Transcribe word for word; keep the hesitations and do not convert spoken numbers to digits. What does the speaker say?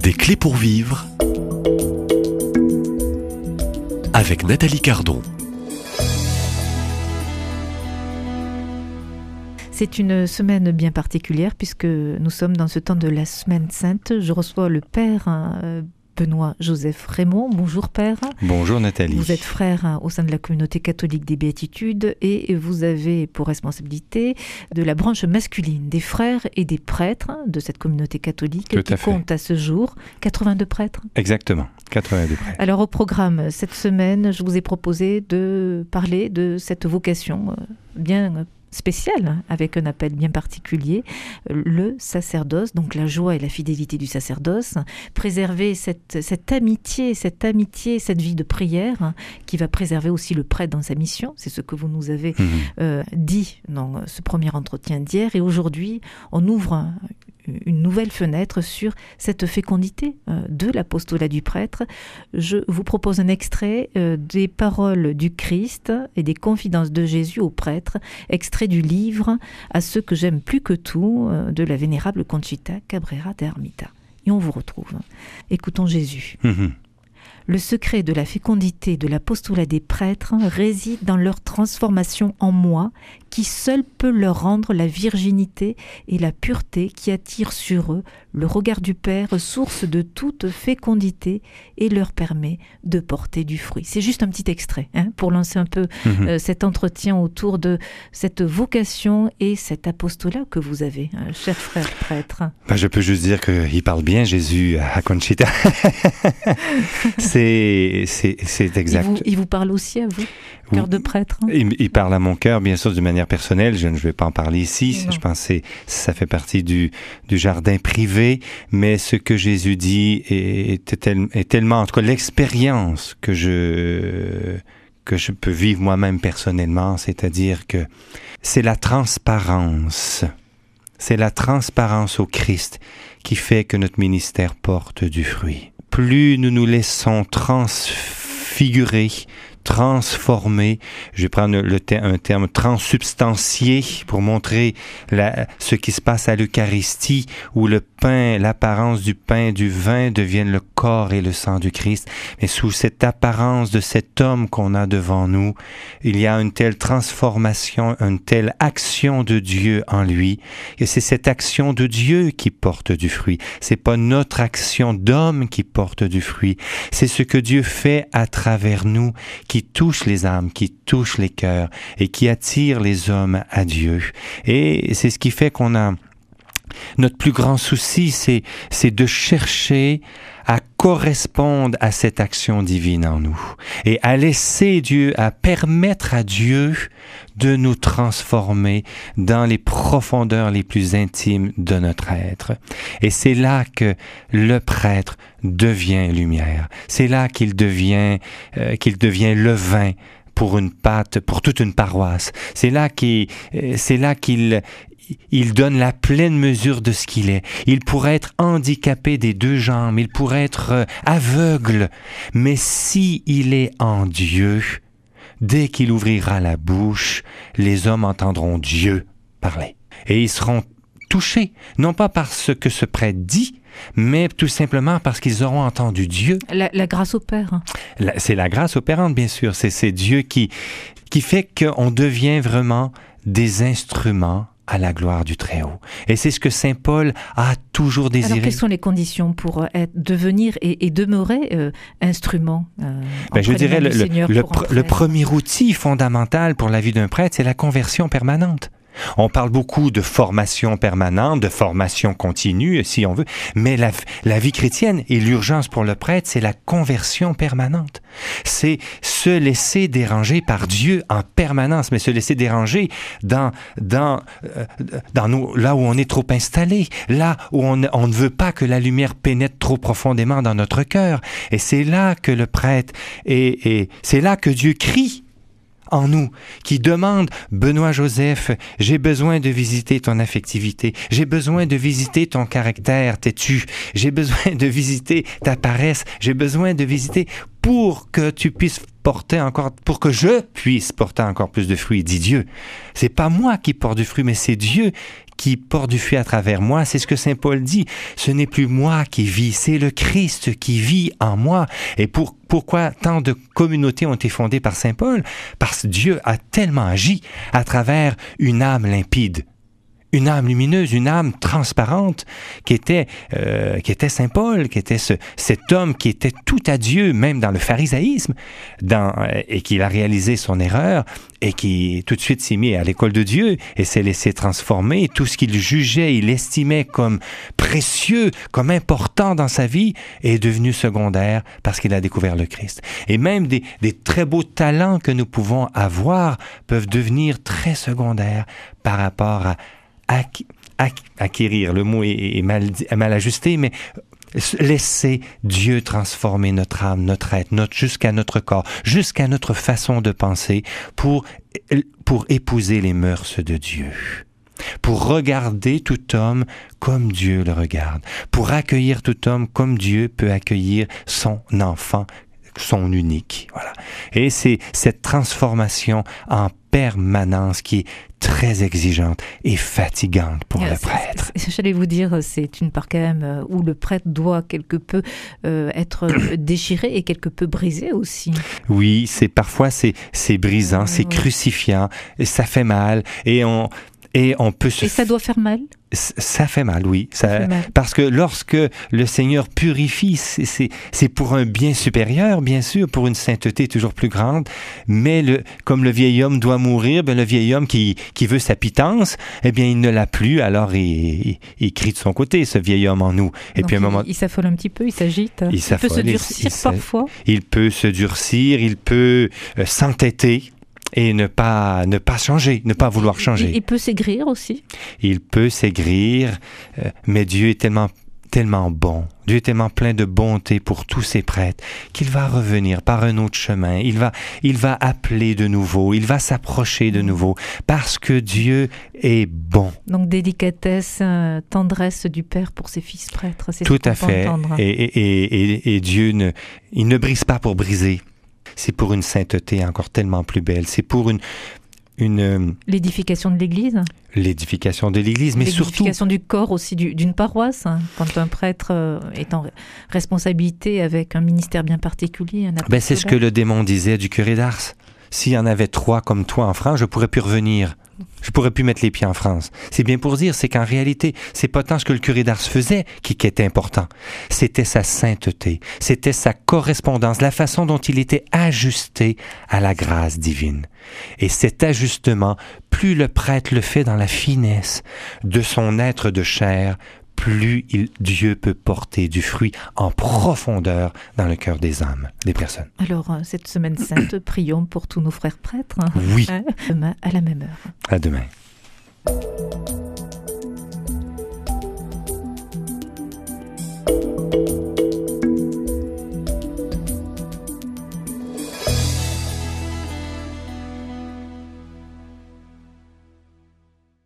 Des clés pour vivre avec Nathalie Cardon. C'est une semaine bien particulière puisque nous sommes dans ce temps de la Semaine Sainte. Je reçois le Père euh, Benoît-Joseph Raymond. Bonjour Père. Bonjour Nathalie. Vous êtes frère au sein de la communauté catholique des Béatitudes et vous avez pour responsabilité de la branche masculine des frères et des prêtres de cette communauté catholique Tout qui à fait. compte à ce jour quatre-vingt-deux prêtres. Exactement, quatre-vingt-deux prêtres. Alors au programme cette semaine, je vous ai proposé de parler de cette vocation euh, bien spéciale, avec un appel bien particulier, le sacerdoce, donc la joie et la fidélité du sacerdoce, préserver cette, cette amitié, cette amitié, cette vie de prière hein, qui va préserver aussi le prêtre dans sa mission. C'est ce que vous nous avez Mmh. euh, dit dans ce premier entretien d'hier. Et aujourd'hui, on ouvre un, une nouvelle fenêtre sur cette fécondité euh, de l'apostolat du prêtre. Je vous propose un extrait euh, des paroles du Christ et des confidences de Jésus aux prêtres, extrait du livre « À ceux que j'aime plus que tout euh, » de la vénérable Conchita Cabrera de Ermita. Et on vous retrouve. Écoutons Jésus. Mmh. Le secret de la fécondité de l'apostolat des prêtres réside dans leur transformation en moi, qui seul peut leur rendre la virginité et la pureté qui attirent sur eux le regard du Père, source de toute fécondité, et leur permet de porter du fruit. C'est juste un petit extrait hein, pour lancer un peu Mmh. euh, cet entretien autour de cette vocation et cet apostolat que vous avez, hein, cher frère prêtre. Ben, je peux juste dire qu'il parle bien, Jésus, à Conchita. c'est, c'est, c'est exact. Il vous, il vous parle aussi à vous, cœur Oui. de prêtre hein? Il, il parle à mon cœur, bien sûr, de manière personnelle. Je ne vais pas en parler ici. Non. Je pense que c'est- ça fait partie du, du jardin privé. Mais ce que Jésus dit est, est, tel- est tellement, en tout cas, l'expérience que je, que je peux vivre moi-même personnellement, c'est-à-dire que c'est la transparence. C'est la transparence au Christ qui fait que notre ministère porte du fruit. Plus nous nous laissons transfigurer, transformer, je vais prendre le te- un terme transsubstantier pour montrer la, ce qui se passe à l'Eucharistie, où le pain, l'apparence du pain et du vin deviennent le corps et le sang du Christ. Mais sous cette apparence de cet homme qu'on a devant nous, il y a une telle transformation, une telle action de Dieu en lui. Et c'est cette action de Dieu qui porte du fruit. C'est pas notre action d'homme qui porte du fruit. C'est ce que Dieu fait à travers nous, qui touche les âmes, qui touche les cœurs et qui attire les hommes à Dieu. Et c'est ce qui fait qu'on a notre plus grand souci, c'est, c'est de chercher à correspondre à cette action divine en nous et à laisser Dieu, à permettre à Dieu de nous transformer dans les profondeurs les plus intimes de notre être. Et c'est là que le prêtre devient lumière. C'est là qu'il devient, euh, qu'il devient levain pour une pâte, pour toute une paroisse. C'est là qu'il, euh, c'est là qu'il Il donne la pleine mesure de ce qu'il est. Il pourrait être handicapé des deux jambes, il pourrait être euh, aveugle, mais si il est en Dieu, dès qu'il ouvrira la bouche, les hommes entendront Dieu parler. Et ils seront touchés, non pas par ce que ce prêtre dit, mais tout simplement parce qu'ils auront entendu Dieu. La, la grâce au Père. hein. La- C'est la grâce opérante, bien sûr. C'est, c'est Dieu qui, qui fait qu'on devient vraiment des instruments à la gloire du Très-Haut. Et c'est ce que Saint Paul a toujours désiré. Alors, quelles sont les conditions pour euh, être, devenir et, et demeurer euh, instrument euh, Ben, je auprès dirais du le, le, Seigneur le, pour un pr- le prêtre? premier outil fondamental pour la vie d'un prêtre, c'est la conversion permanente. On parle beaucoup de formation permanente, de formation continue, si on veut, mais la, la vie chrétienne et l'urgence pour le prêtre, c'est la conversion permanente. C'est se laisser déranger par Dieu en permanence, mais se laisser déranger dans, dans, euh, dans nos, là où on est trop installé, là où on, on ne veut pas que la lumière pénètre trop profondément dans notre cœur. Et c'est là que le prêtre, et, et c'est là que Dieu crie en nous, qui demande, Benoît-Joseph, j'ai besoin de visiter ton affectivité, j'ai besoin de visiter ton caractère têtu, j'ai besoin de visiter ta paresse, j'ai besoin de visiter pour que tu puisses porter encore, pour que je puisse porter encore plus de fruits, dit Dieu. C'est pas moi qui porte du fruit, mais c'est Dieu qui porte du fruit à travers moi. C'est ce que saint Paul dit. Ce n'est plus moi qui vis, c'est le Christ qui vit en moi. Et pour, pourquoi tant de communautés ont été fondées par saint Paul? Parce que Dieu a tellement agi à travers une âme limpide. Une âme lumineuse, une âme transparente qui était, euh, qui était saint Paul, qui était ce, cet homme qui était tout à Dieu, même dans le pharisaïsme, dans, euh, et qui a réalisé son erreur et qui tout de suite s'est mis à l'école de Dieu et s'est laissé transformer. Tout ce qu'il jugeait, il estimait comme précieux, comme important dans sa vie, est devenu secondaire parce qu'il a découvert le Christ. Et même des, des très beaux talents que nous pouvons avoir peuvent devenir très secondaires par rapport à Acqu- acqu- acquérir, le mot est, est mal, mal ajusté, mais laisser Dieu transformer notre âme, notre être, notre, jusqu'à notre corps, jusqu'à notre façon de penser pour, pour épouser les mœurs de Dieu. Pour regarder tout homme comme Dieu le regarde. Pour accueillir tout homme comme Dieu peut accueillir son enfant, son unique. Voilà. Et c'est cette transformation en permanence qui est très exigeante et fatigante pour yeah, le prêtre. J'allais vous dire, c'est une part quand même où le prêtre doit quelque peu euh, être déchiré et quelque peu brisé aussi. Oui, c'est parfois c'est, c'est brisant, euh, c'est oui. crucifiant, et ça fait mal et on et on peut se. Et ça doit faire mal. Ça fait mal, oui. Ça, ça fait mal. Parce que lorsque le Seigneur purifie, c'est, c'est, c'est pour un bien supérieur, bien sûr, pour une sainteté toujours plus grande, mais le, comme le vieil homme doit mourir, ben le vieil homme qui, qui veut sa pitance, eh bien, il ne l'a plus, alors il, il, il crie de son côté, ce vieil homme en nous. Et Donc puis, à un moment... il, il s'affole un petit peu, il s'agite. Il, il peut se durcir il, parfois. Il peut se durcir, il peut euh, s'entêter. Et ne pas, ne pas changer, ne pas vouloir changer. Il, il peut s'aigrir aussi. Il peut s'aigrir, euh, mais Dieu est tellement, tellement bon. Dieu est tellement plein de bonté pour tous ses prêtres qu'il va revenir par un autre chemin. Il va, il va appeler de nouveau, il va s'approcher de nouveau parce que Dieu est bon. Donc délicatesse, euh, tendresse du Père pour ses fils prêtres. C'est Tout ce à fait. Et, et, et, et Dieu ne, il ne brise pas pour briser. C'est pour une sainteté encore tellement plus belle. C'est pour une... une l'édification de l'Église. L'édification de l'Église, mais l'édification surtout... L'édification du corps aussi du, d'une paroisse. Hein, quand un prêtre est en responsabilité avec un ministère bien particulier. Un ben c'est ce que le démon disait du curé d'Ars. S'il y en avait trois comme toi en France, je ne pourrais plus revenir. Je ne pourrais plus mettre les pieds en France. C'est bien pour dire, c'est qu'en réalité, c'est pas tant ce que le curé d'Ars faisait qui, qui était important. C'était sa sainteté, c'était sa correspondance, la façon dont il était ajusté à la grâce divine. Et cet ajustement, plus le prêtre le fait dans la finesse de son être de chair, plus il, Dieu peut porter du fruit en profondeur dans le cœur des âmes, des personnes. Alors, cette semaine sainte, prions pour tous nos frères prêtres. Oui. Demain à la même heure. À demain.